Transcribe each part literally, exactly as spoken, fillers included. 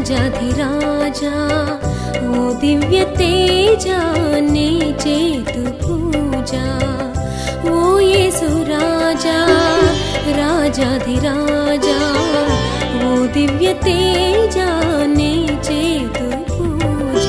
రాజాధిరాజా ఓ దివ్య తేజా నీ చేతు పూజ ఓ యేసు రాజా రాజాధిరాజా ఓ దివ్య తేజా నీ చేతు పూజ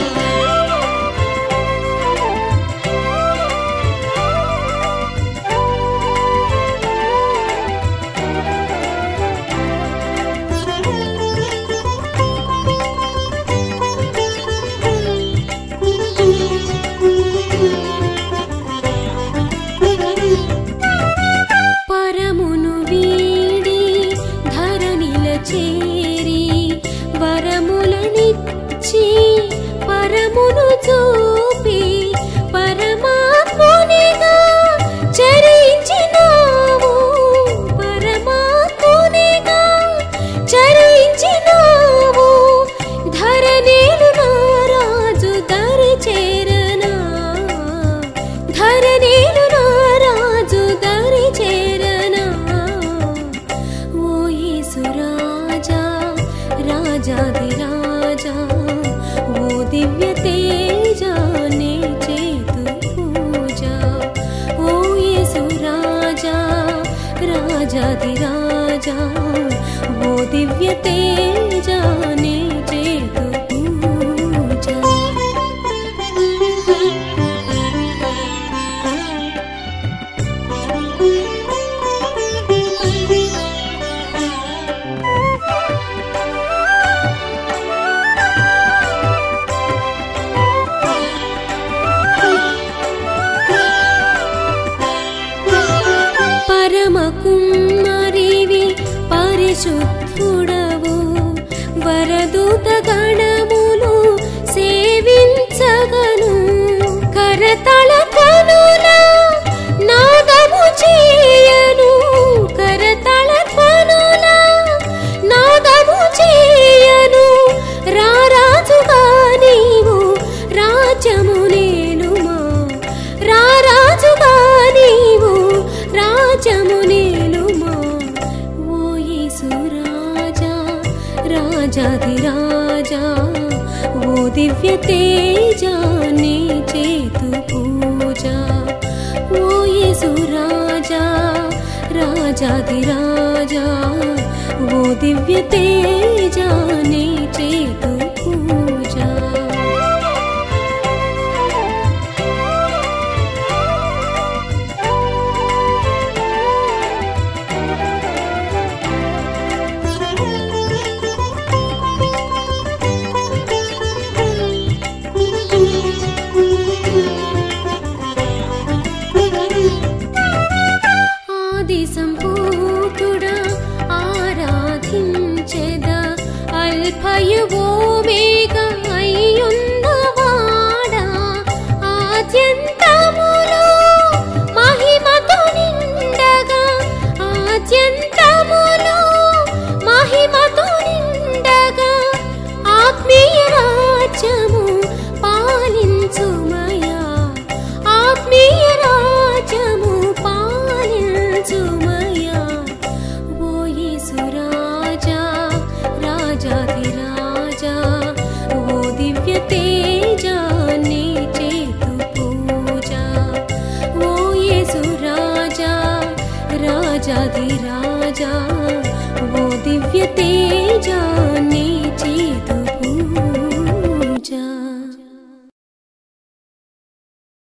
పరమును వీడి ధరణిల చేరి వరములనిచ్చి పరమును చూపి పరమాత్మునిగా చరించినావు పరమాత్మునిగా చరించినావు ధరణిలు నారాజు దరి చేరనా ధరణిలు నారాజు దరి చేరనా ఓ యేసు రాజా రాజాధిరాజా ఓ దివ్య తేజా నీ చేతు పూజ ఓ యేసు రాజా రాజాధిరాజా ఓ దివ్య తేజా నీ చేతు పూజ పరమ కుమ్మరివి పరిశుద్ధుడవు వరదూత గణములు సేవించగను కరతళ ధ్వనుల నాదము చేయను కరతళ ధ్వనుల నాదము చేయను రారాజుగా నీవు రాజ్యము నేలుమా రారాజుగా నీవు రాజ్యము నేలుమా ఓ యేసు రాజా రాజాధిరాజా ఓ దివ్య తేజా నీ చేతు పూజ ఓ యేసు రాజా రాజాధిరాజా ఓ దివ్య తేజా నీ చేతు పూజ ఆది సంపూర్ణుడా ఆరాధించెద అల్ఫయు ఓమేగా అయ్యున్నవాడా ఆద్యంతములో మహిమతో నిండగా ఆద్యంతములో మహిమతో నిండగా ఆత్మీయ రాజ్యము పాలించుమయా ఆత్మీయ రాజ్యము పాలించుమయా ఓ యేసు రాజా రాజాధిరాజా ఓ దివ్య తేజా నీ చేతు పూజ ఓ యేసు రాజా రాజాధిరాజా ఓ దివ్య తేజా